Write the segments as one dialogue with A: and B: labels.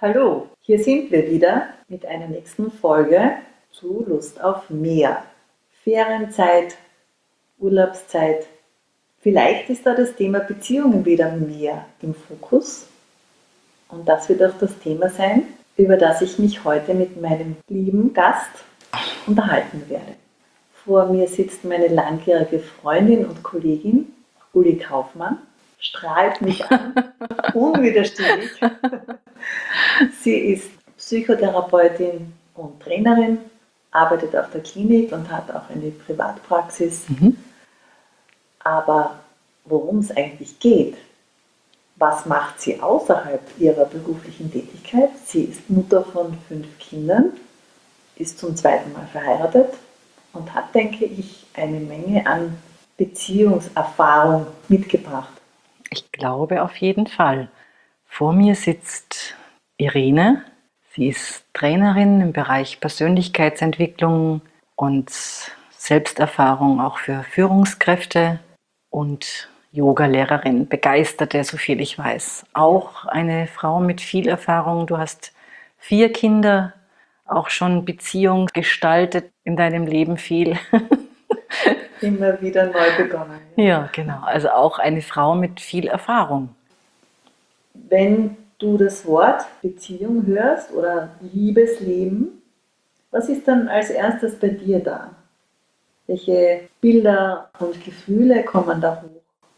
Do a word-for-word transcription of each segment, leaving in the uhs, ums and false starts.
A: Hallo, hier sind wir wieder mit einer nächsten Folge zu Lust auf mehr. Ferienzeit, Urlaubszeit. Vielleicht ist da das Thema Beziehungen wieder mehr im Fokus. Und das wird auch das Thema sein, über das ich mich heute mit meinem lieben Gast unterhalten werde. Vor mir sitzt meine langjährige Freundin und Kollegin Uli Kaufmann, strahlt mich an, unwiderstehlich. Sie ist Psychotherapeutin und Trainerin, arbeitet auf der Klinik und hat auch eine Privatpraxis.
B: Mhm.
A: Aber worum es eigentlich geht, was macht sie außerhalb ihrer beruflichen Tätigkeit? Sie ist Mutter von fünf Kindern, ist zum zweiten Mal verheiratet und hat, denke ich, eine Menge an Beziehungserfahrung mitgebracht.
B: Ich glaube auf jeden Fall. Vor mir sitzt Irene. Sie ist Trainerin im Bereich Persönlichkeitsentwicklung und Selbsterfahrung auch für Führungskräfte und Yoga-Lehrerin, Begeisterte, so viel ich weiß. Auch eine Frau mit viel Erfahrung. Du hast vier Kinder, auch schon Beziehung gestaltet in deinem Leben viel.
A: Immer wieder neu begonnen.
B: Ja, genau. Also auch eine Frau mit viel Erfahrung.
A: Wenn du das Wort Beziehung hörst oder Liebesleben, was ist dann als erstes bei dir da? Welche Bilder und Gefühle kommen da hoch?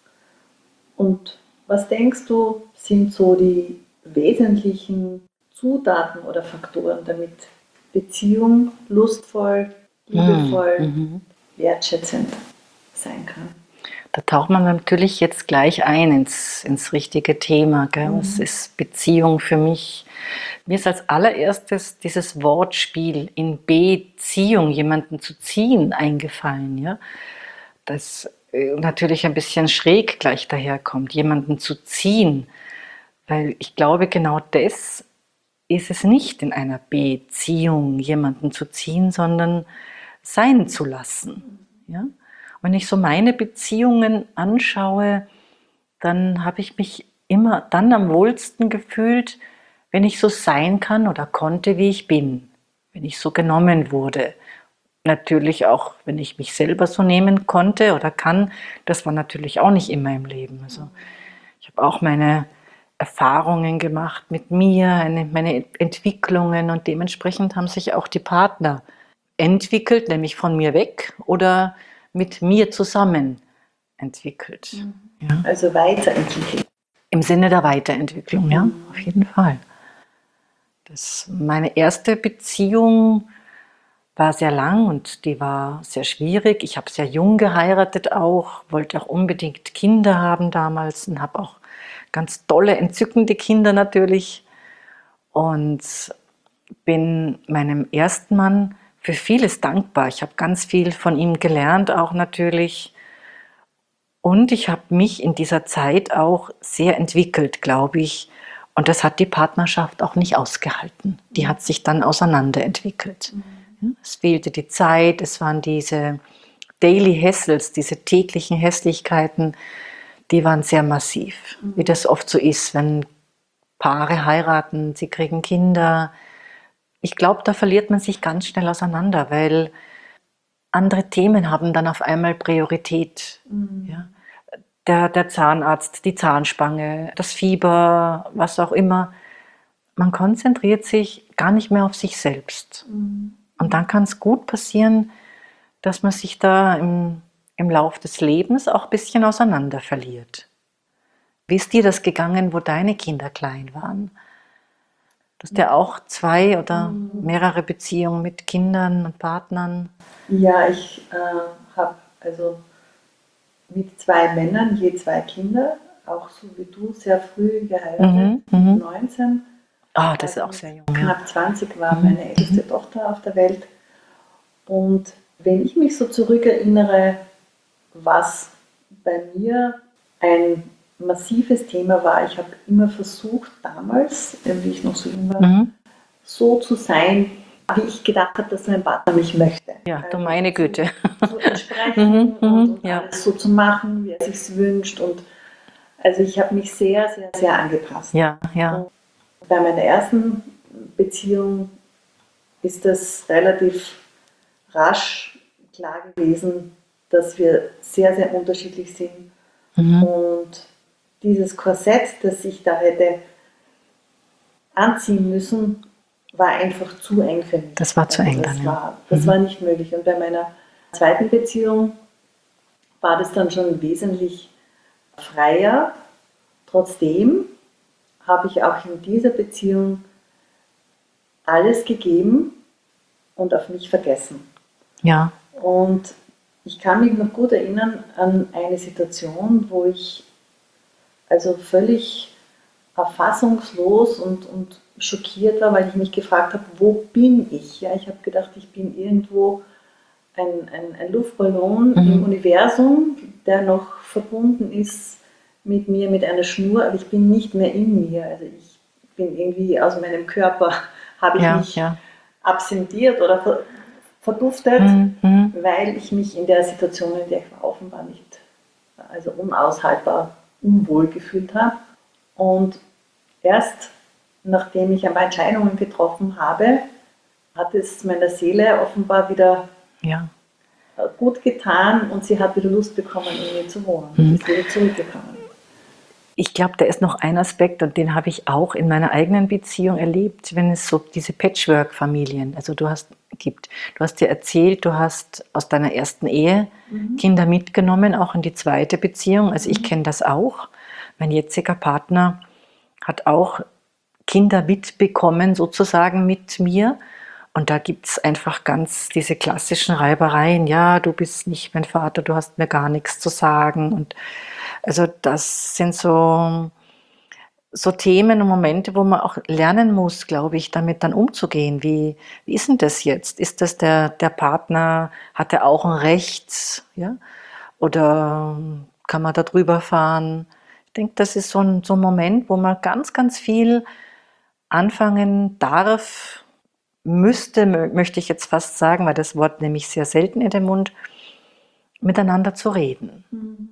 A: Und was denkst du, sind so die wesentlichen Zutaten oder Faktoren, damit Beziehung lustvoll, liebevoll,
B: Mhm.
A: wertschätzend sein kann?
B: Da taucht man natürlich jetzt gleich ein ins, ins richtige Thema. Gell?
A: Mhm.
B: Was ist Beziehung für mich? Mir ist als allererstes dieses Wortspiel in Beziehung, jemanden zu ziehen, eingefallen. Ja? Das äh, natürlich ein bisschen schräg gleich daherkommt, jemanden zu ziehen. Weil ich glaube, genau das ist es nicht, in einer Beziehung jemanden zu ziehen, sondern sein zu lassen. Ja? Wenn ich so meine Beziehungen anschaue, dann habe ich mich immer dann am wohlsten gefühlt, wenn ich so sein kann oder konnte, wie ich bin, wenn ich so genommen wurde. Natürlich auch, wenn ich mich selber so nehmen konnte oder kann, das war natürlich auch nicht immer im Leben. Also ich habe auch meine Erfahrungen gemacht mit mir, eine, meine Entwicklungen und dementsprechend haben sich auch die Partner entwickelt, nämlich von mir weg oder mit mir zusammen entwickelt.
A: Mhm.
B: Ja.
A: Also weiterentwickelt.
B: Im Sinne der Weiterentwicklung, ja, auf jeden Fall. Das, meine erste Beziehung war sehr lang und die war sehr schwierig. Ich habe sehr jung geheiratet auch, wollte auch unbedingt Kinder haben damals und habe auch ganz tolle, entzückende Kinder natürlich. Und bin meinem ersten Mann für vieles dankbar. Ich habe ganz viel von ihm gelernt, auch natürlich. Und ich habe mich in dieser Zeit auch sehr entwickelt, glaube ich. Und das hat die Partnerschaft auch nicht ausgehalten. Die hat sich dann auseinanderentwickelt. Mhm. Es fehlte die Zeit, es waren diese Daily Hassles, diese täglichen Hässlichkeiten, die waren sehr massiv. Mhm. Wie das oft so ist, wenn Paare heiraten, sie kriegen Kinder. Ich glaube, da verliert man sich ganz schnell auseinander, weil andere Themen haben dann auf einmal Priorität. Mhm. Ja? Der, der Zahnarzt, die Zahnspange, das Fieber, was auch immer. Man konzentriert sich gar nicht mehr auf sich selbst. Mhm. Und dann kann es gut passieren, dass man sich da im, im Lauf des Lebens auch ein bisschen auseinander verliert. Wie ist dir das gegangen, wo deine Kinder klein waren? Du hast ja auch zwei oder mehrere Beziehungen mit Kindern und Partnern.
A: Ja, ich äh, habe also mit zwei Männern je zwei Kinder, auch so wie du, sehr früh geheiratet,
B: Mhm,
A: mit neunzehn.
B: Ah, oh, das ist
A: Also
B: auch sehr jung.
A: knapp
B: Ja.
A: zwanzig war meine älteste mhm. Tochter auf der Welt. Und wenn ich mich so zurückerinnere, was bei mir ein massives Thema war, ich habe immer versucht, damals, wie ich noch so jung war, mhm. so zu sein, wie ich gedacht habe, dass mein Partner mich möchte.
B: Ja, du
A: also
B: meine
A: zu,
B: Güte.
A: Zu entsprechen
B: mhm,
A: und, und
B: ja.
A: alles so zu machen, wie er sich wünscht. Und also ich habe mich sehr, sehr, sehr angepasst.
B: Ja, ja.
A: Und Bei meiner ersten Beziehung ist das relativ rasch klar gewesen, dass wir sehr, sehr unterschiedlich sind. Mhm. Und dieses Korsett, das ich da hätte anziehen müssen, war einfach zu eng für mich.
B: Das war zu
A: also
B: eng
A: das
B: dann,
A: war,
B: ja.
A: Das
B: mhm.
A: war nicht möglich. Und bei meiner zweiten Beziehung war das dann schon wesentlich freier. Trotzdem habe ich auch in dieser Beziehung alles gegeben und auf mich vergessen.
B: Ja.
A: Und ich kann mich noch gut erinnern an eine Situation, wo ich also völlig fassungslos und, und schockiert war, weil ich mich gefragt habe, wo bin ich? Ja, ich habe gedacht, ich bin irgendwo ein, ein, ein Luftballon mhm. im Universum, der noch verbunden ist mit mir, mit einer Schnur, aber ich bin nicht mehr in mir. Also ich bin irgendwie aus meinem Körper, habe ich
B: ja,
A: mich
B: ja.
A: absentiert oder verduftet,
B: mhm.
A: weil ich mich in der Situation, in der ich war, offenbar nicht, also unaushaltbar unwohl gefühlt habe. Und erst nachdem ich ein paar Entscheidungen getroffen habe, hat es meiner Seele offenbar wieder
B: ja.
A: gut getan und sie hat wieder Lust bekommen, in mir zu wohnen. Mhm. Sie ist wieder zurückgekommen.
B: Ich glaube, da ist noch ein Aspekt, und den habe ich auch in meiner eigenen Beziehung erlebt, wenn es so diese Patchwork-Familien, also du hast, gibt. Du hast dir erzählt, du hast aus deiner ersten Ehe mhm. Kinder mitgenommen, auch in die zweite Beziehung. Also ich mhm. kenne das auch. Mein jetziger Partner hat auch Kinder mitbekommen, sozusagen mit mir. Und da gibt es einfach ganz diese klassischen Reibereien. Ja, du bist nicht mein Vater, du hast mir gar nichts zu sagen. Und also das sind so, so Themen und Momente, wo man auch lernen muss, glaube ich, damit dann umzugehen. Wie, wie ist denn das jetzt? Ist das der, der Partner, hat er auch ein Recht? Ja? Oder kann man da drüber fahren? Ich denke, das ist so ein, so ein Moment, wo man ganz, ganz viel anfangen darf, müsste, möchte ich jetzt fast sagen, weil das Wort nehme ich sehr selten in den Mund, miteinander zu reden. Mhm.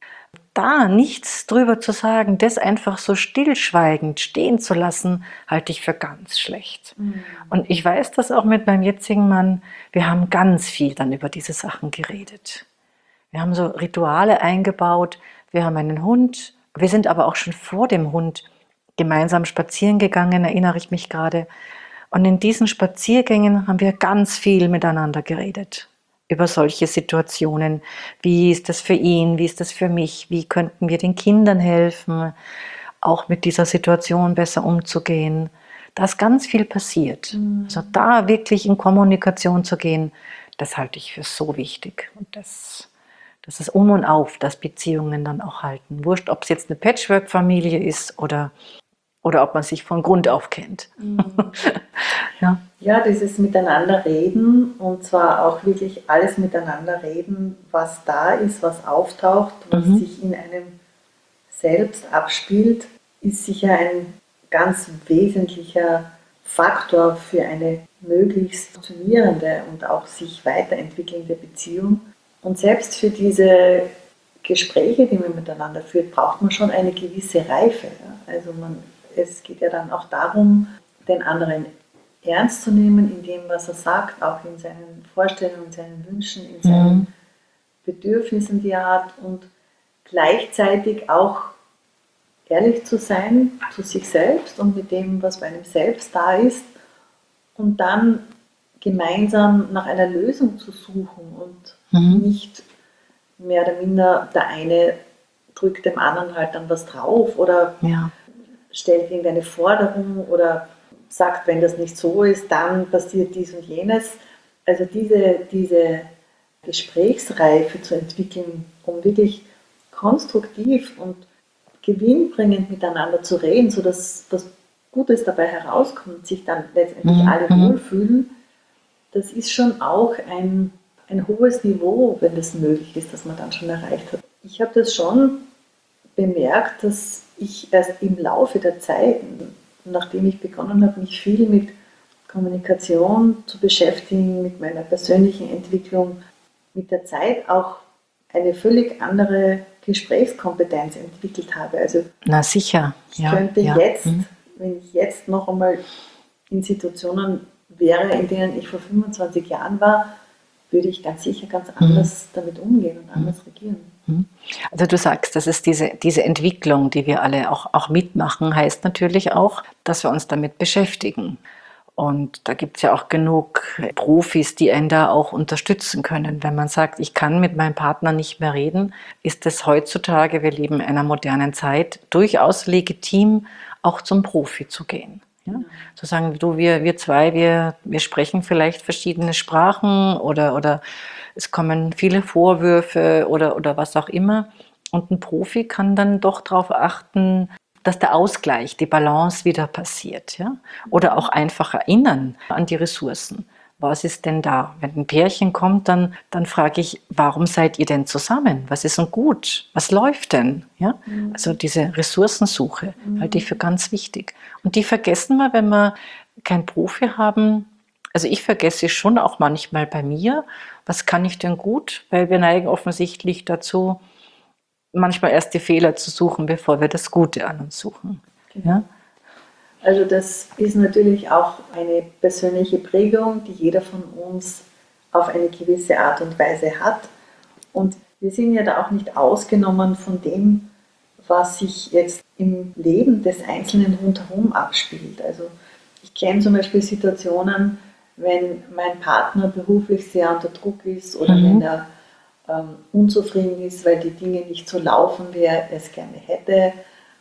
B: Da nichts drüber zu sagen, das einfach so stillschweigend stehen zu lassen, halte ich für ganz schlecht. Mhm. Und ich weiß das auch mit meinem jetzigen Mann, wir haben ganz viel dann über diese Sachen geredet. Wir haben so Rituale eingebaut, wir haben einen Hund, wir sind aber auch schon vor dem Hund gemeinsam spazieren gegangen, erinnere ich mich gerade. Und in diesen Spaziergängen haben wir ganz viel miteinander geredet. Über solche Situationen. Wie ist das für ihn? Wie ist das für mich? Wie könnten wir den Kindern helfen, auch mit dieser Situation besser umzugehen? Da ist ganz viel passiert. Mhm. Also da wirklich in Kommunikation zu gehen, das halte ich für so wichtig. Und das, das ist um und auf, dass Beziehungen dann auch halten. Wurscht, ob es jetzt eine Patchwork-Familie ist oder Oder ob man sich von Grund auf kennt. Mhm.
A: ja. ja, dieses Miteinander reden und zwar auch wirklich alles miteinander reden, was da ist, was auftaucht, was mhm. sich in einem selbst abspielt, ist sicher ein ganz wesentlicher Faktor für eine möglichst funktionierende und auch sich weiterentwickelnde Beziehung. Und selbst für diese Gespräche, die man miteinander führt, braucht man schon eine gewisse Reife. Ja? Also man Es geht ja dann auch darum, den anderen ernst zu nehmen in dem, was er sagt, auch in seinen Vorstellungen, in seinen Wünschen, in seinen mhm. Bedürfnissen, die er hat und gleichzeitig auch ehrlich zu sein zu sich selbst und mit dem, was bei einem selbst da ist und dann gemeinsam nach einer Lösung zu suchen und mhm. nicht mehr oder minder der eine drückt dem anderen halt dann was drauf oder
B: ja.
A: stellt irgendeine Forderung oder sagt, wenn das nicht so ist, dann passiert dies und jenes. Also diese, diese Gesprächsreife zu entwickeln, um wirklich konstruktiv und gewinnbringend miteinander zu reden, sodass was Gutes dabei herauskommt, sich dann letztendlich mhm. alle wohlfühlen, das ist schon auch ein, ein hohes Niveau, wenn das möglich ist, das man dann schon erreicht hat. Ich habe das schon bemerkt, dass ich erst im Laufe der Zeit, nachdem ich begonnen habe, mich viel mit Kommunikation zu beschäftigen, mit meiner persönlichen Entwicklung, mit der Zeit auch eine völlig andere Gesprächskompetenz entwickelt habe. Also
B: Na sicher,
A: ich ja, könnte
B: ja.
A: jetzt,
B: mhm.
A: wenn ich jetzt noch einmal in Situationen wäre, in denen ich vor fünfundzwanzig Jahren war, würde ich ganz sicher ganz anders mhm. damit umgehen und anders regieren.
B: Also du sagst, das ist diese, diese Entwicklung, die wir alle auch, auch mitmachen, heißt natürlich auch, dass wir uns damit beschäftigen. Und da gibt es ja auch genug Profis, die einen da auch unterstützen können. Wenn man sagt, ich kann mit meinem Partner nicht mehr reden, ist es heutzutage, wir leben in einer modernen Zeit, durchaus legitim, auch zum Profi zu gehen. Ja? Ja. Zu sagen, du, wir, wir zwei, wir, wir sprechen vielleicht verschiedene Sprachen oder, oder es kommen viele Vorwürfe oder, oder was auch immer. Und ein Profi kann dann doch darauf achten, dass der Ausgleich, die Balance wieder passiert. Ja? Oder auch einfach erinnern an die Ressourcen. Was ist denn da? Wenn ein Pärchen kommt, dann, dann frage ich, warum seid ihr denn zusammen? Was ist denn gut? Was läuft denn? Ja? Mhm. Also diese Ressourcensuche mhm. halte ich für ganz wichtig. Und die vergessen wir, wenn wir keinen Profi haben. Also ich vergesse schon auch manchmal bei mir, was kann ich denn gut? Weil wir neigen offensichtlich dazu, manchmal erst die Fehler zu suchen, bevor wir das Gute an uns suchen.
A: Genau. Ja? Also das ist natürlich auch eine persönliche Prägung, die jeder von uns auf eine gewisse Art und Weise hat. Und wir sind ja da auch nicht ausgenommen von dem, was sich jetzt im Leben des Einzelnen rundherum abspielt. Also ich kenne zum Beispiel Situationen, wenn mein Partner beruflich sehr unter Druck ist oder mhm. wenn er ähm, unzufrieden ist, weil die Dinge nicht so laufen, wie er es gerne hätte,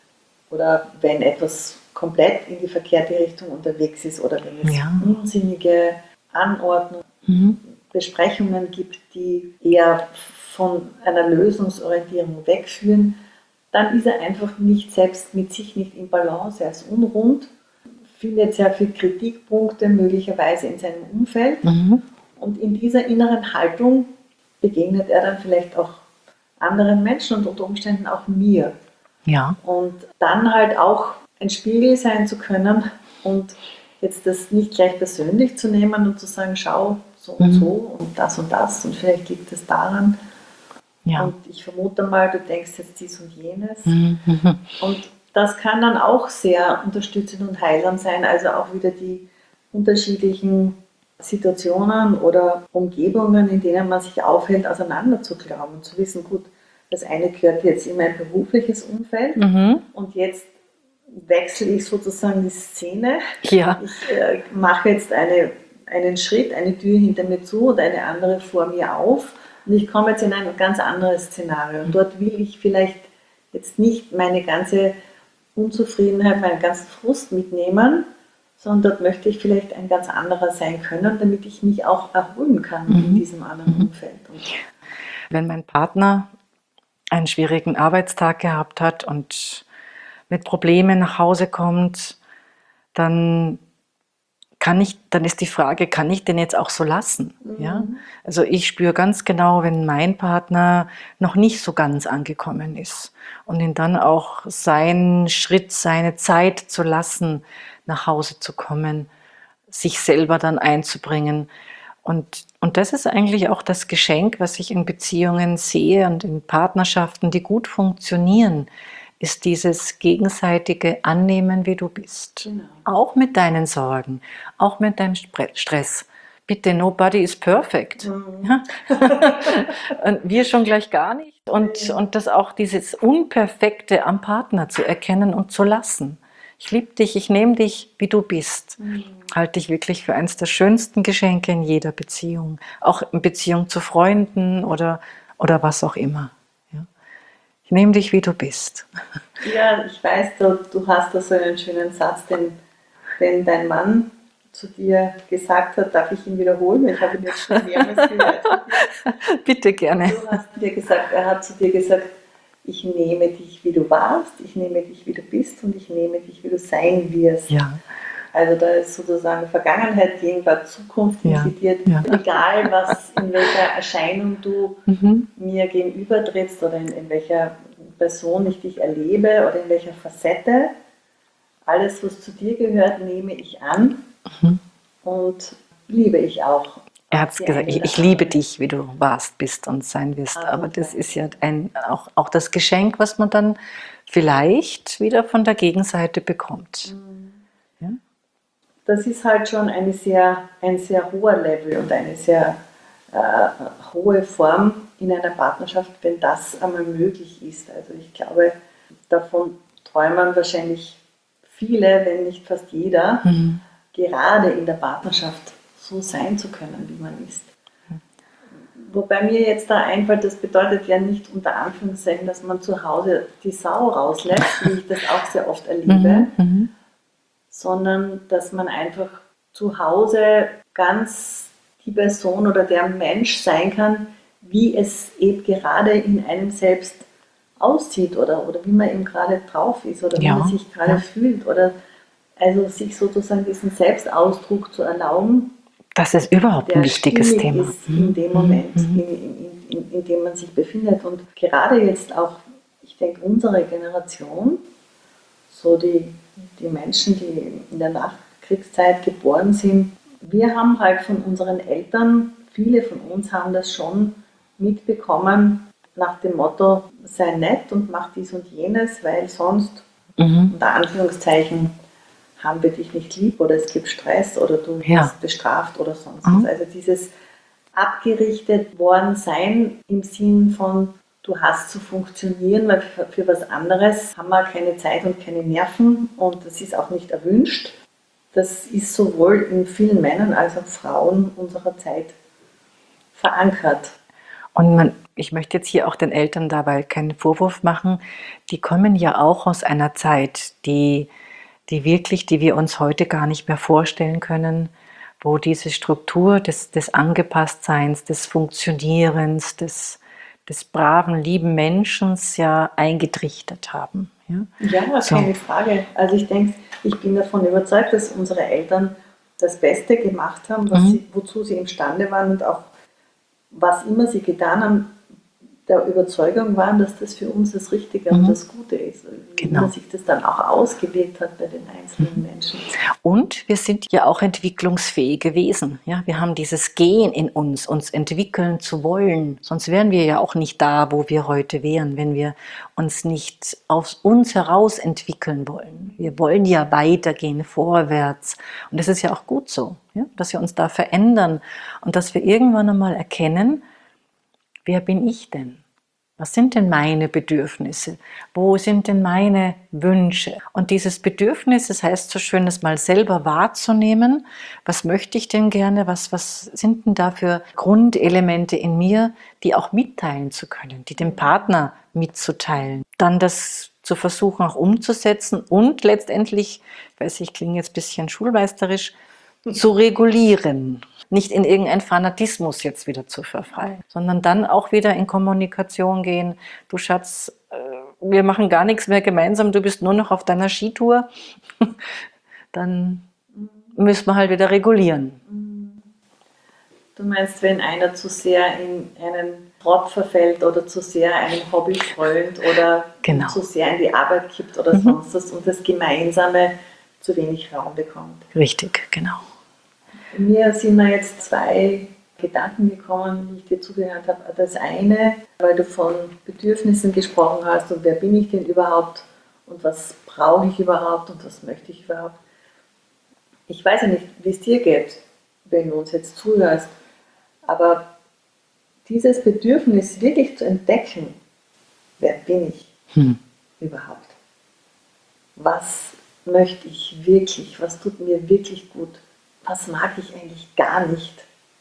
A: oder wenn etwas komplett in die verkehrte Richtung unterwegs ist oder wenn es ja. unsinnige Anordnungen, mhm. Besprechungen gibt, die eher von einer Lösungsorientierung wegführen, dann ist er einfach nicht selbst mit sich nicht in Balance, er ist unrund, findet sehr viele Kritikpunkte möglicherweise in seinem Umfeld mhm. und in dieser inneren Haltung begegnet er dann vielleicht auch anderen Menschen und unter Umständen auch mir.
B: Ja.
A: Und dann halt auch ein Spiegel sein zu können und jetzt das nicht gleich persönlich zu nehmen und zu sagen, schau, so und mhm. so und das und das und vielleicht liegt es daran. Ja. Und ich vermute mal, du denkst jetzt dies und jenes. Mhm. Und das kann dann auch sehr unterstützend und heilsam sein, also auch wieder die unterschiedlichen Situationen oder Umgebungen, in denen man sich aufhält, auseinander zu glauben und zu wissen, gut, das eine gehört jetzt in mein berufliches Umfeld mhm. und jetzt wechsle ich sozusagen die Szene.
B: Ja.
A: Ich äh, mache jetzt eine, einen Schritt, eine Tür hinter mir zu und eine andere vor mir auf und ich komme jetzt in ein ganz anderes Szenario. Und dort will ich vielleicht jetzt nicht meine ganze Unzufriedenheit, meinen ganzen Frust mitnehmen, sondern dort möchte ich vielleicht ein ganz anderer sein können, damit ich mich auch erholen kann mhm. in diesem anderen mhm. Umfeld. Und
B: wenn mein Partner einen schwierigen Arbeitstag gehabt hat und mit Problemen nach Hause kommt, dann kann ich, dann ist die Frage, kann ich den jetzt auch so lassen? Mhm. Ja? Also ich spüre ganz genau, wenn mein Partner noch nicht so ganz angekommen ist und ihn dann auch seinen Schritt, seine Zeit zu lassen, nach Hause zu kommen, sich selber dann einzubringen. Und, und das ist eigentlich auch das Geschenk, was ich in Beziehungen sehe und in Partnerschaften, die gut funktionieren, ist dieses gegenseitige Annehmen, wie du bist. Genau. Auch mit deinen Sorgen, auch mit deinem Stress. Bitte, nobody is perfect. Mhm. Ja? Und wir schon gleich gar nicht. Und, ja. und das auch dieses Unperfekte am Partner zu erkennen und zu lassen. Ich liebe dich, ich nehme dich, wie du bist. Mhm. Halte ich wirklich für eines der schönsten Geschenke in jeder Beziehung. Auch in Beziehung zu Freunden oder, oder was auch immer. Ja? Ich nehme dich, wie du bist.
A: Ja, ich weiß, du, du hast da so einen schönen Satz, den, den dein Mann zu dir gesagt hat. Darf ich ihn wiederholen? Ich habe ihn jetzt schon mehrmals gehört.
B: Bitte gerne.
A: Du hast dir gesagt, er hat zu dir gesagt, ich nehme dich, wie du warst, ich nehme dich, wie du bist und ich nehme dich, wie du sein wirst.
B: Ja.
A: Also da ist sozusagen Vergangenheit, Gegenwart, Zukunft inkludiert.
B: Ja. Ja.
A: Egal, was in welcher Erscheinung du mhm. mir gegenüber trittst oder in, in welcher Person ich dich erlebe oder in welcher Facette, alles, was zu dir gehört, nehme ich an mhm. und liebe ich auch.
B: Er hat gesagt, ich, ich liebe dich, wie du warst, bist und sein wirst. Ah, aber das ist ja ein, auch, auch das Geschenk, was man dann vielleicht wieder von der Gegenseite bekommt. Mhm.
A: das ist halt schon eine sehr, ein sehr hoher Level und eine sehr äh, hohe Form in einer Partnerschaft, wenn das einmal möglich ist. Also ich glaube, davon träumen wahrscheinlich viele, wenn nicht fast jeder, mhm. gerade in der Partnerschaft so sein zu können, wie man ist. Wobei mir jetzt da einfällt, das bedeutet ja nicht unter Anführungszeichen, dass man zu Hause die Sau rauslässt, wie ich das auch sehr oft erlebe, mhm. sondern dass man einfach zu Hause ganz die Person oder der Mensch sein kann, wie es eben gerade in einem selbst aussieht oder, oder wie man eben gerade drauf ist oder ja, wie man sich gerade ja. fühlt oder also sich sozusagen diesen Selbstausdruck zu erlauben.
B: Das ist überhaupt ein wichtiges Thema.
A: Ist in dem Moment, mhm. in, in, in, in dem man sich befindet. Und gerade jetzt auch, ich denke, unsere Generation, so die, die Menschen, die in der Nachkriegszeit geboren sind, wir haben halt von unseren Eltern, viele von uns haben das schon mitbekommen, nach dem Motto, sei nett und mach dies und jenes, weil sonst, mhm. unter Anführungszeichen, haben wir dich nicht lieb oder es gibt Stress oder du wirst ja. bestraft oder sonst was. Mhm. Also dieses abgerichtet worden sein im Sinn von, du hast zu funktionieren, weil für, für was anderes haben wir keine Zeit und keine Nerven und das ist auch nicht erwünscht. Das ist sowohl in vielen Männern als auch Frauen unserer Zeit verankert.
B: Und man, ich möchte jetzt hier auch den Eltern dabei keinen Vorwurf machen, die kommen ja auch aus einer Zeit, die die wirklich, die wir uns heute gar nicht mehr vorstellen können, wo diese Struktur des, des Angepasstseins, des Funktionierens, des, des braven, lieben Menschen ja eingetrichtert haben.
A: Ja, ja so. Keine Frage. Also ich denke, ich bin davon überzeugt, dass unsere Eltern das Beste gemacht haben, was mhm. sie, wozu sie imstande waren und auch was immer sie getan haben, der Überzeugung waren, dass das für uns das Richtige mhm. und das Gute ist. Wie genau. sich das dann auch ausgewirkt hat bei den einzelnen mhm. Menschen.
B: Und wir sind ja auch entwicklungsfähige Wesen. Ja? Wir haben dieses Gen in uns, uns entwickeln zu wollen. Sonst wären wir ja auch nicht da, wo wir heute wären, wenn wir uns nicht aus uns heraus entwickeln wollen. Wir wollen ja weitergehen, vorwärts. Und das ist ja auch gut so, ja? Dass wir uns da verändern und dass wir irgendwann einmal erkennen, wer bin ich denn? Was sind denn meine Bedürfnisse? Wo sind denn meine Wünsche? Und dieses Bedürfnis, das heißt so schön, das mal selber wahrzunehmen. Was möchte ich denn gerne? Was, was sind denn da für Grundelemente in mir, die auch mitteilen zu können, die dem Partner mitzuteilen? Dann das zu versuchen auch umzusetzen und letztendlich, ich weiß, ich klinge jetzt ein bisschen schulmeisterisch, zu regulieren. Nicht in irgendeinen Fanatismus jetzt wieder zu verfallen, sondern dann auch wieder in Kommunikation gehen. Du Schatz, wir machen gar nichts mehr gemeinsam, du bist nur noch auf deiner Skitour. Dann müssen wir halt wieder regulieren.
A: Du meinst, wenn einer zu sehr in einen Trott verfällt oder zu sehr einem Hobby frönt oder genau. zu sehr in die Arbeit kippt oder mhm. sonst was und das Gemeinsame zu wenig Raum bekommt.
B: Richtig, genau.
A: Mir sind mir jetzt zwei Gedanken gekommen, wie ich dir zugehört habe. Das eine, weil du von Bedürfnissen gesprochen hast und wer bin ich denn überhaupt und was brauche ich überhaupt und was möchte ich überhaupt. Ich weiß ja nicht, wie es dir geht, wenn du uns jetzt zuhörst, aber dieses Bedürfnis wirklich zu entdecken, wer bin ich hm. überhaupt? Was möchte ich wirklich? Was tut mir wirklich gut? Was mag ich eigentlich gar nicht?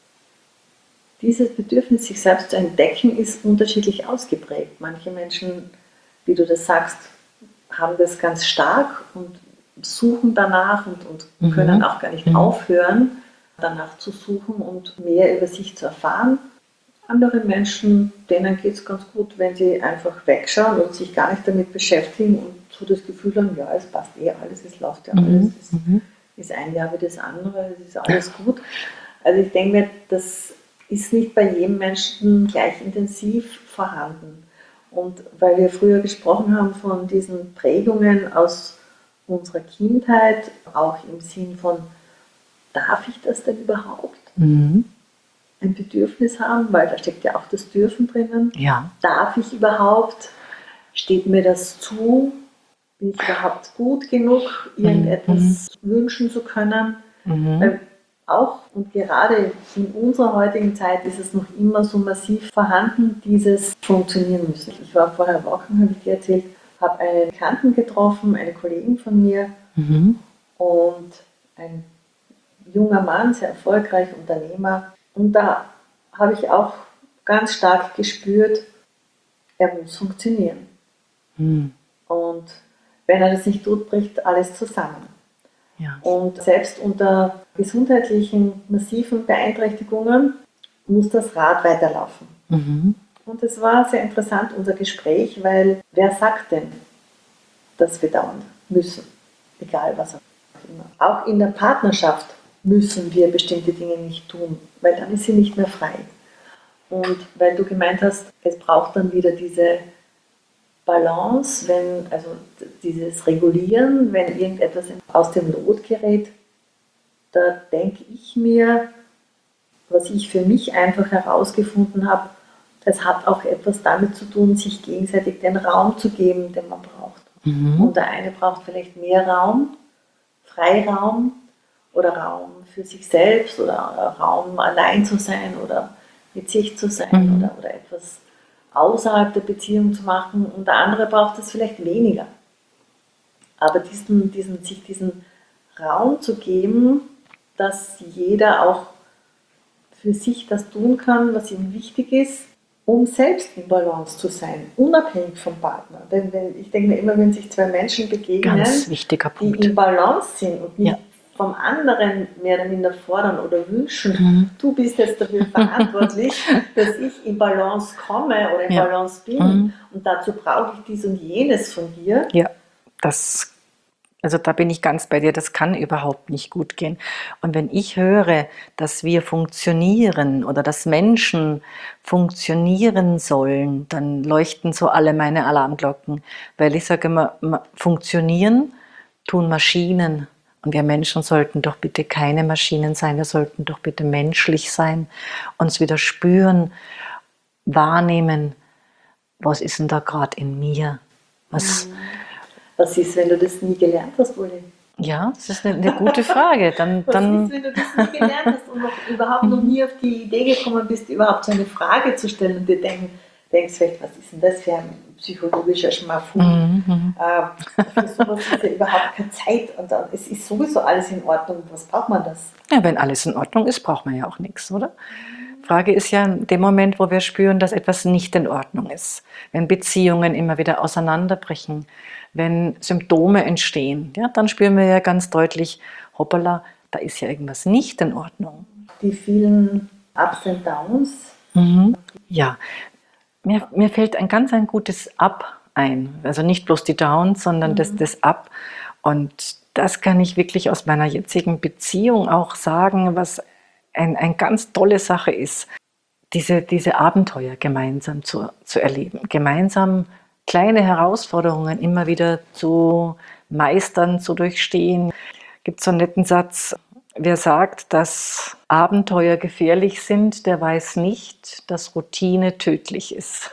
A: Dieses Bedürfnis, sich selbst zu entdecken, ist unterschiedlich ausgeprägt. Manche Menschen, wie du das sagst, haben das ganz stark und suchen danach und, und mhm. können auch gar nicht mhm. aufhören, danach zu suchen und mehr über sich zu erfahren. Andere Menschen, denen geht es ganz gut, wenn sie einfach wegschauen und sich gar nicht damit beschäftigen und so das Gefühl haben, ja, es passt eh alles, es läuft ja alles. Mhm. Es, mhm. ist ein Jahr wie das andere, es ist alles gut. Also ich denke mir, das ist nicht bei jedem Menschen gleich intensiv vorhanden. Und weil wir früher gesprochen haben von diesen Prägungen aus unserer Kindheit, auch im Sinn von, darf ich das denn überhaupt? Mhm. Ein Bedürfnis haben, weil da steckt ja auch das Dürfen drinnen.
B: Ja.
A: Darf ich überhaupt? Steht mir das zu? Bin ich überhaupt gut genug, irgendetwas mhm. wünschen zu können?
B: Mhm.
A: Weil auch und gerade in unserer heutigen Zeit ist es noch immer so massiv vorhanden, dieses Funktionieren müssen. Ich war vorher Wochen, habe ich dir erzählt, habe einen Bekannten getroffen, eine Kollegin von mir
B: Mhm.
A: und ein junger Mann, sehr erfolgreich, Unternehmer. Und da habe ich auch ganz stark gespürt, er muss funktionieren.
B: Mhm.
A: Und wenn er das nicht tut, bricht alles zusammen.
B: Ja.
A: Und selbst unter gesundheitlichen, massiven Beeinträchtigungen muss das Rad weiterlaufen.
B: Mhm.
A: Und es war sehr interessant, unser Gespräch, weil wer sagt denn, dass wir dauernd müssen? Egal was auch immer. Auch in der Partnerschaft müssen wir bestimmte Dinge nicht tun, weil dann ist sie nicht mehr frei. Und weil du gemeint hast, es braucht dann wieder diese Balance, wenn, also dieses Regulieren, wenn irgendetwas aus dem Lot gerät, da denke ich mir, was ich für mich einfach herausgefunden habe, das hat auch etwas damit zu tun, sich gegenseitig den Raum zu geben, den man braucht.
B: Mhm.
A: Und der eine braucht vielleicht mehr Raum, Freiraum oder Raum für sich selbst oder Raum allein zu sein oder mit sich zu sein
B: Mhm.
A: oder, oder etwas außerhalb der Beziehung zu machen und der andere braucht es vielleicht weniger. Aber diesen, diesen, sich diesen Raum zu geben, dass jeder auch für sich das tun kann, was ihm wichtig ist, um selbst in Balance zu sein, unabhängig vom Partner. Denn wenn, ich denke mir immer, wenn sich zwei Menschen begegnen,
B: Ganz wichtiger
A: die
B: Punkt.
A: in Balance sind und nicht
B: Ja.
A: vom anderen mehr oder minder fordern oder wünschen,
B: Mhm.
A: du bist jetzt dafür verantwortlich, dass ich in Balance komme oder in
B: Ja.
A: Balance bin
B: Mhm.
A: und dazu brauche ich dies und jenes von dir.
B: Ja, das, also da bin ich ganz bei dir, das kann überhaupt nicht gut gehen. Und wenn ich höre, dass wir funktionieren oder dass Menschen funktionieren sollen, dann leuchten so alle meine Alarmglocken, weil ich sage immer, ma- funktionieren tun Maschinen. Und wir Menschen sollten doch bitte keine Maschinen sein, wir sollten doch bitte menschlich sein, uns wieder spüren, wahrnehmen, was ist denn da gerade in mir? Was,
A: Was ist, wenn du das nie gelernt hast, Uli?
B: ja, das ist eine, eine gute Frage. Dann,
A: Was
B: dann,
A: ist, wenn du das nie gelernt hast und noch, überhaupt noch nie auf die Idee gekommen bist, überhaupt so eine Frage zu stellen und dir denken, denkst vielleicht, was ist denn das für ein psychologischer Schmafum?
B: Mhm.
A: Äh, für sowas ist ja überhaupt keine Zeit und dann, es ist sowieso alles in Ordnung. Was braucht man das?
B: Ja, wenn alles in Ordnung ist, braucht man ja auch nichts, oder? Frage ist ja in dem Moment, wo wir spüren, dass etwas nicht in Ordnung ist. Wenn Beziehungen immer wieder auseinanderbrechen, wenn Symptome entstehen, ja, dann spüren wir ja ganz deutlich, hoppala, da ist ja irgendwas nicht in Ordnung.
A: Die vielen Ups und Downs.
B: Mhm. Ja, mir, mir fällt ein ganz ein gutes Up ein. Also nicht bloß die Downs, sondern das, das Up. Und das kann ich wirklich aus meiner jetzigen Beziehung auch sagen, was ein, eine ganz tolle Sache ist, diese, diese Abenteuer gemeinsam zu, zu erleben, gemeinsam kleine Herausforderungen immer wieder zu meistern, zu durchstehen. Es gibt so einen netten Satz, wer sagt, dass Abenteuer gefährlich sind, der weiß nicht, dass Routine tödlich ist.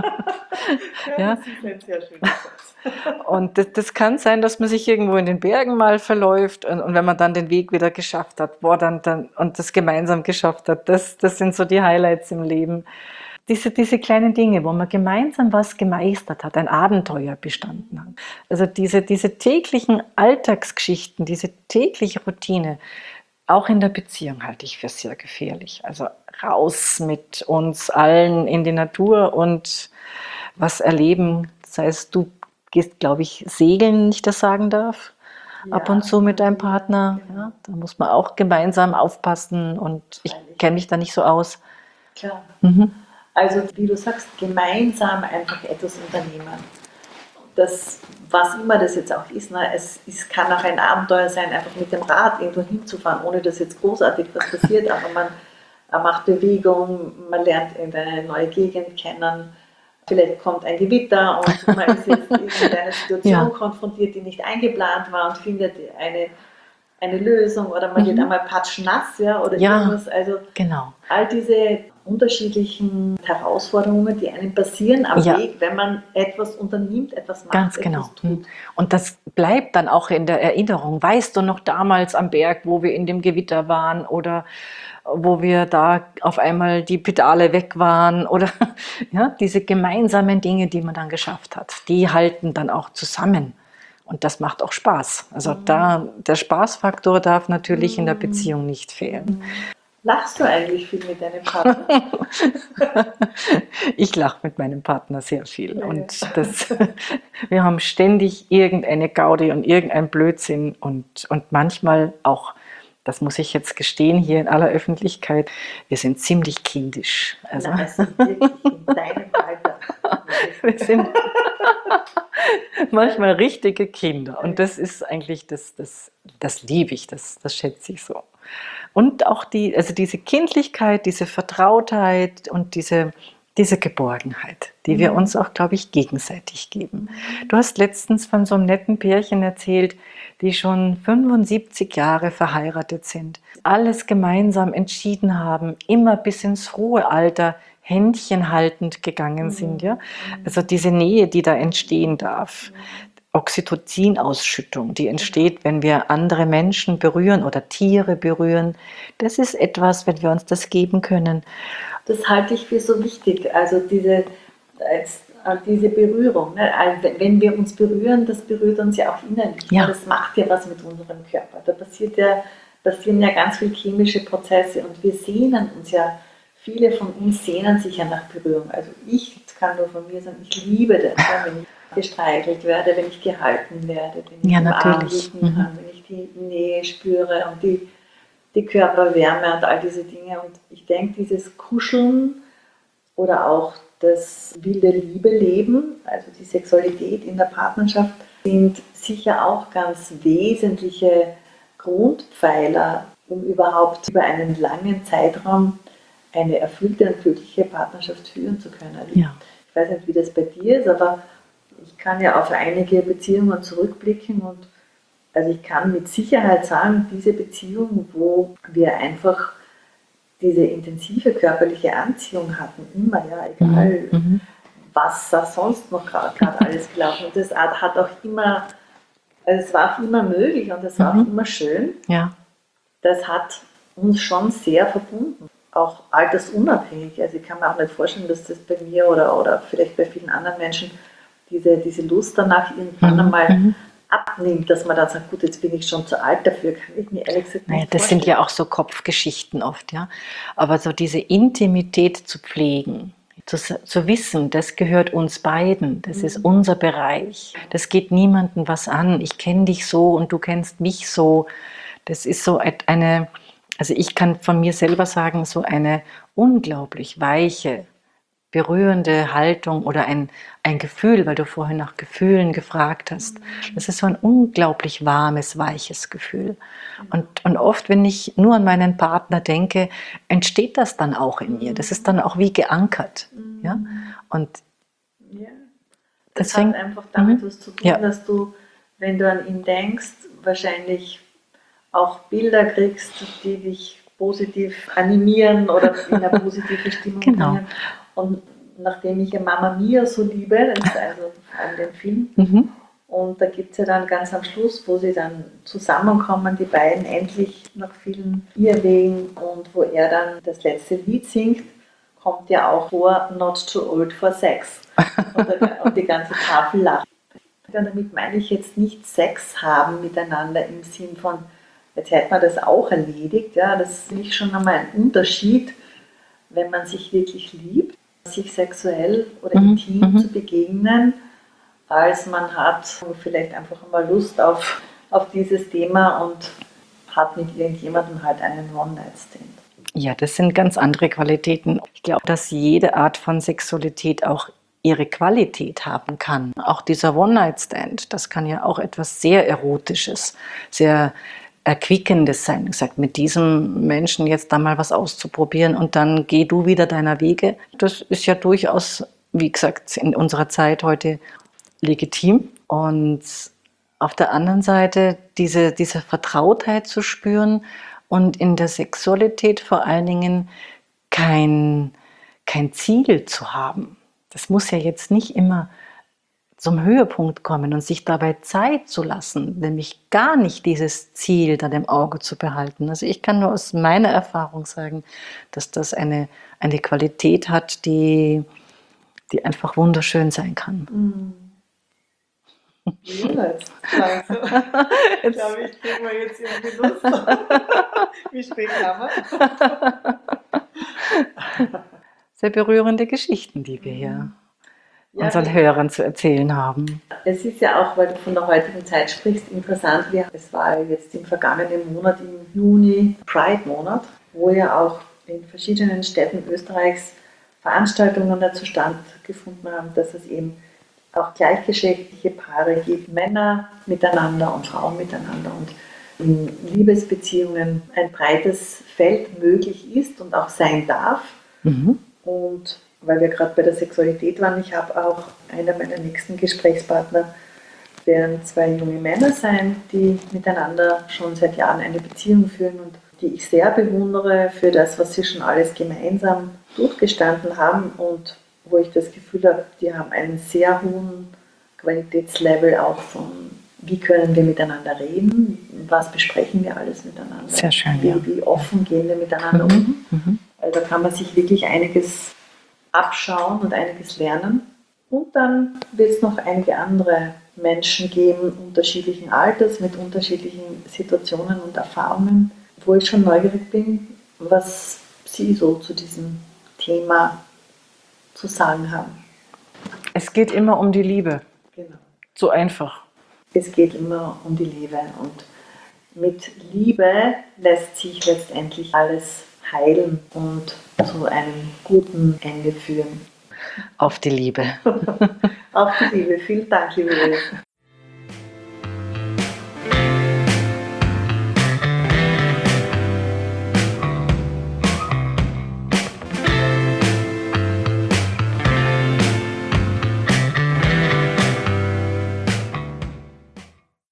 B: Ja?
A: Das ist ein sehr schöner Satz.
B: Und das, das kann sein, dass man sich irgendwo in den Bergen mal verläuft und, und wenn man dann den Weg wieder geschafft hat, boah, dann, dann, und das gemeinsam geschafft hat, das, das sind so die Highlights im Leben. Diese, diese kleinen Dinge, wo man gemeinsam was gemeistert hat, ein Abenteuer bestanden hat. Also diese, diese täglichen Alltagsgeschichten, diese tägliche Routine, auch in der Beziehung halte ich für sehr gefährlich. Also raus mit uns allen in die Natur und was erleben. Das heißt, du gehst, glaube ich, segeln, wenn ich das sagen darf, ab und zu mit deinem Partner.
A: Genau.
B: Ja, da muss man auch gemeinsam aufpassen und ich kenne mich da nicht so aus.
A: Klar.
B: Mhm.
A: Also, wie du sagst, gemeinsam einfach etwas unternehmen. Das, was immer das jetzt auch ist, ne, es, es kann auch ein Abenteuer sein, einfach mit dem Rad irgendwo hinzufahren, ohne dass jetzt großartig was passiert, aber man, man macht Bewegung, man lernt irgendeine neue Gegend kennen, vielleicht kommt ein Gewitter und man ist jetzt in einer Situation
B: Ja.
A: konfrontiert, die nicht eingeplant war und findet eine, eine Lösung oder man wird
B: Mhm.
A: einmal patschnass, ja, oder
B: Ja.
A: irgendwas, also
B: Genau.
A: all diese unterschiedlichen Herausforderungen, die einem passieren am
B: Ja.
A: Weg, wenn man etwas unternimmt, etwas macht,
B: Ganz
A: etwas
B: genau.
A: tut.
B: Und das bleibt dann auch in der Erinnerung. Weißt du noch damals am Berg, wo wir in dem Gewitter waren oder wo wir da auf einmal die Pedale weg waren oder ja, diese gemeinsamen Dinge, die man dann geschafft hat, die halten dann auch zusammen. Und das macht auch Spaß. Also
A: Mhm.
B: da, der Spaßfaktor darf natürlich in der
A: Mhm.
B: Beziehung nicht fehlen.
A: Lachst du eigentlich viel mit deinem Partner?
B: Ich lache mit meinem Partner sehr viel.
A: Ja.
B: Und das, wir haben ständig irgendeine Gaudi und irgendein Blödsinn und, und manchmal auch, das muss ich jetzt gestehen, hier in aller Öffentlichkeit, wir sind ziemlich kindisch. Also,
A: Nein, das ist wirklich in deinem Alter.
B: wir sind manchmal richtige Kinder. Und das ist eigentlich, das, das, das liebe ich, das, das schätze ich so. Und auch die, also diese Kindlichkeit, diese Vertrautheit und diese, diese Geborgenheit, die wir uns auch, glaube ich, gegenseitig geben. Du hast letztens von so einem netten Pärchen erzählt, die schon fünfundsiebzig Jahre verheiratet sind, alles gemeinsam entschieden haben, immer bis ins hohe Alter Händchen haltend gegangen sind. Ja? Also diese Nähe, die da entstehen darf. Oxytocin-Ausschüttung, die entsteht, wenn wir andere Menschen berühren oder Tiere berühren. Das ist etwas, wenn wir uns das geben können.
A: Das halte ich für so wichtig, also diese, diese Berührung. Ne? Also wenn wir uns berühren, das berührt uns ja auch innerlich.
B: Ja.
A: Das macht ja was mit unserem Körper. Da passiert ja, passieren ja ganz viele chemische Prozesse und wir sehnen uns ja, viele von uns sehnen sich ja nach Berührung. Also ich kann nur von mir sagen, ich liebe das, ja, wenn ich gestreichelt werde, wenn ich gehalten werde, wenn ich
B: Ja,
A: im Arm
B: natürlich.
A: liegen kann, mhm. wenn ich die Nähe spüre und die, die Körperwärme und all diese Dinge. Und ich denke, dieses Kuscheln oder auch das wilde Liebe-Leben, also die Sexualität in der Partnerschaft, sind sicher auch ganz wesentliche Grundpfeiler, um überhaupt über einen langen Zeitraum eine erfüllte und glückliche Partnerschaft führen zu können. Also
B: Ja.
A: Ich weiß nicht, wie das bei dir ist, aber ich kann ja auf einige Beziehungen zurückblicken und also ich kann mit Sicherheit sagen, diese Beziehung, wo wir einfach diese intensive körperliche Anziehung hatten, immer, ja, egal mhm. was da sonst noch gerade alles gelaufen ist, das hat auch immer, also es war auch immer möglich und es war mhm. auch immer schön.
B: Ja.
A: Das hat uns schon sehr verbunden. Auch altersunabhängig. Also ich kann mir auch nicht vorstellen, dass das bei mir oder, oder vielleicht bei vielen anderen Menschen diese, diese Lust danach irgendwann mhm. einmal mhm. abnimmt, dass man dann sagt, gut, jetzt bin ich schon zu alt dafür, kann ich mir ehrlich gesagt nicht
B: naja, das
A: vorstellen.
B: sind ja auch so Kopfgeschichten oft, ja. Aber so diese Intimität zu pflegen, zu, zu wissen, das gehört uns beiden, das mhm. ist unser Bereich, das geht niemandem was an, ich kenne dich so und du kennst mich so, das ist so eine... Also ich kann von mir selber sagen, so eine unglaublich weiche, berührende Haltung oder ein, ein Gefühl, weil du vorhin nach Gefühlen gefragt hast. Das ist so ein unglaublich warmes, weiches Gefühl. Und, und oft, wenn ich nur an meinen Partner denke, entsteht das dann auch in mir. Das ist dann auch wie geankert. Ja? Und
A: ja, das deswegen, hat einfach damit was zu tun, ja. dass du, wenn du an ihn denkst, wahrscheinlich auch Bilder kriegst, die dich positiv animieren oder in eine positive Stimmung
B: genau.
A: bringen. Und nachdem ich ja Mamma Mia so liebe, das ist also vor allem den Film, mhm. und da gibt es ja dann ganz am Schluss, wo sie dann zusammenkommen, die beiden endlich nach vielen Irrwegen und wo er dann das letzte Lied singt, kommt ja auch vor Not Too Old for Sex. Und, der, und die ganze Tafel lacht. Ja, damit meine ich jetzt nicht Sex haben miteinander im Sinn von jetzt hätte man das auch erledigt. Ja, das ist nicht schon einmal ein Unterschied, wenn man sich wirklich liebt, sich sexuell oder
B: mhm.
A: intim
B: mhm.
A: zu begegnen, als man hat vielleicht einfach mal Lust auf, auf dieses Thema und hat mit irgendjemandem halt einen One-Night-Stand.
B: Ja, das sind ganz andere Qualitäten. Ich glaube, dass jede Art von Sexualität auch ihre Qualität haben kann. Auch dieser One-Night-Stand, das kann ja auch etwas sehr Erotisches, sehr Erquickendes sein, gesagt, mit diesem Menschen jetzt da mal was auszuprobieren und dann geh du wieder deiner Wege. Das ist ja durchaus, wie gesagt, in unserer Zeit heute legitim. Und auf der anderen Seite diese, diese Vertrautheit zu spüren und in der Sexualität vor allen Dingen kein, kein Ziel zu haben. Das muss ja jetzt nicht immer zum Höhepunkt kommen und sich dabei Zeit zu lassen, nämlich gar nicht dieses Ziel dann im Auge zu behalten. Also ich kann nur aus meiner Erfahrung sagen, dass das eine, eine Qualität hat, die, die einfach wunderschön sein kann.
A: Mhm. Ja, jetzt langsam. Ich glaube, ich kriege mal jetzt irgendwie Lust. Wie spät haben wir?
B: Sehr berührende Geschichten, die wir hier
A: Ja,
B: unseren Hörern zu erzählen haben.
A: Es ist ja auch, weil du von der heutigen Zeit sprichst, interessant. Es war jetzt im vergangenen Monat, im Juni, Pride-Monat, wo ja auch in verschiedenen Städten Österreichs Veranstaltungen dazu stattgefunden haben, dass es eben auch gleichgeschlechtliche Paare gibt, Männer miteinander und Frauen miteinander und in Liebesbeziehungen ein breites Feld möglich ist und auch sein darf.
B: Mhm.
A: Und weil wir gerade bei der Sexualität waren, ich habe auch einer meiner nächsten Gesprächspartner, werden zwei junge Männer sein, die miteinander schon seit Jahren eine Beziehung führen und die ich sehr bewundere für das, was sie schon alles gemeinsam durchgestanden haben und wo ich das Gefühl habe, die haben einen sehr hohen Qualitätslevel auch von, wie können wir miteinander reden, was besprechen wir alles miteinander,
B: sehr schön,
A: wie,
B: ja.
A: wie offen gehen wir miteinander
B: Mhm.
A: um.
B: Mhm.
A: Also da kann man sich wirklich einiges abschauen und einiges lernen. Und dann wird es noch einige andere Menschen geben, unterschiedlichen Alters, mit unterschiedlichen Situationen und Erfahrungen, wo ich schon neugierig bin, was Sie so zu diesem Thema zu sagen haben.
B: Es geht immer um die Liebe.
A: Genau.
B: So einfach.
A: Es geht immer um die Liebe und mit Liebe lässt sich letztendlich alles heilen und zu einem guten Ende führen.
B: Auf die Liebe.
A: Auf die Liebe. Vielen Dank, liebe Iris.